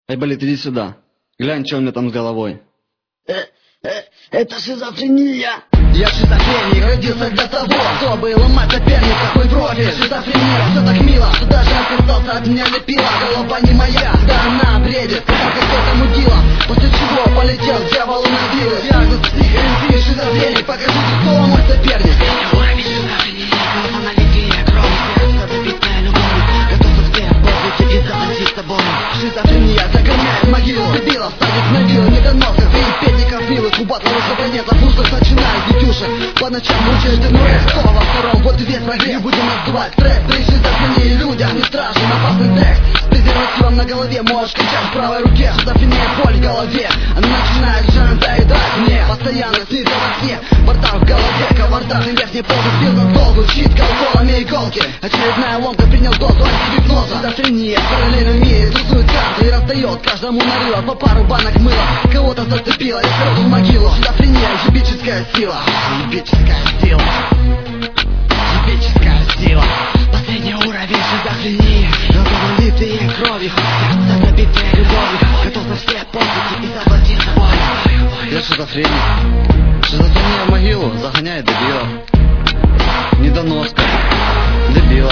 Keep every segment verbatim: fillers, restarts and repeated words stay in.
Айболит, иди сюда. Глянь, что у меня там с головой. Э, э, это шизофрения. Я шизофреник, родился для того, чтобы ломать соперника. Мой профиль шизофрения, все так мило, что даже отказался от меня лепила. Голова не моя, да она бредит, как кто-то мудила. После чего полетел к дьяволу на вилы. Диагноз психоэнфи, шизофреник, покажите, кто мой соперник. Уровень шизофрении, голованалитие, кровь, сердце забитое любовью. Готов успех, подвиг и заплатить с тобой. Шизофрения загоняет могилу, дебилов садит на вилы, недоносов и педиков милых. Кубатловых абонентов, ушах начинает детюшек. По ночам мучаешь ты ноешь, кто во втором, вот и весь прогресс. Будем раздувать стресс, при шизофрении людям не страшен опасный секс. С презервативом на голове можешь кричать в правой руке. Шизофрения, боль в голове, она начинает жар доедать мне. Постоянно снится во сне, бардак в голове, кавардак и верхний пол сбил на долгу. Щит колколами иголки, очередная ломка, принял дозу антигипноза. Шизофрения в параллельном мире тусует карты и раздает каждому нарыло по пару банок мыла. Кого-то зацепило и сразу в могилу. Шизофрения, ебическая сила, ебическая сила, ебическая сила. Последний уровень шизофрении, голованалитые кровью, сердце забитое любовью. Готов на все подвиги и заплатить собой. Я шизофреник. Шизофрения в могилу загоняет дебилов. Недоноска. Дебилов.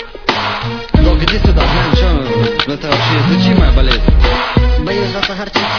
Док, иди сюда, знаем, что это вообще излечимая болезнь. Боюсь вас огорчить.